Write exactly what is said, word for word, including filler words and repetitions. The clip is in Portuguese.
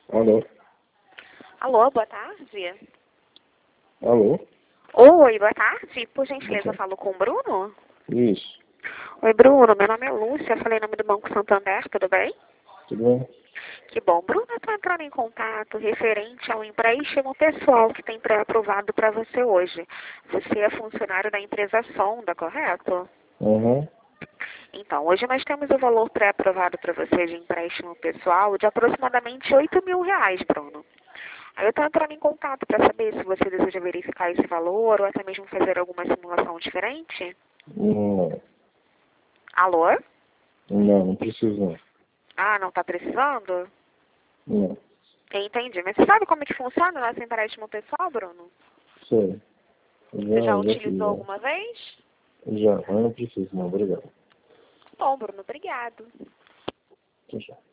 Alô? Alô, boa tarde. Alô? Oi, boa tarde. Por Boa gentileza, eu tarde. falo com o Bruno? Isso. Oi, Bruno. Meu nome é Lúcia. Eu falei em nome do Banco Santander, tudo bem? Tudo bem? Que bom. Bruno, eu estou entrando em contato referente ao empréstimo pessoal que tem pré-aprovado para você hoje. Você é funcionário da empresa Sonda, correto? Uhum. Então, hoje nós temos o valor pré-aprovado para você de empréstimo pessoal de aproximadamente oito mil reais, Bruno. Aí eu estou entrando em contato para saber se você deseja verificar esse valor ou até mesmo fazer alguma simulação diferente. Não, Alô? não, não preciso não. Ah, não está precisando? Não, Entendi. Mas você sabe como é que funciona o nosso empréstimo pessoal, Bruno? sei. Você já Já, já fiz, utilizou já. alguma vez? Já, mas não preciso não, obrigado. Bom, Bruno, obrigado. Tchau, tchau.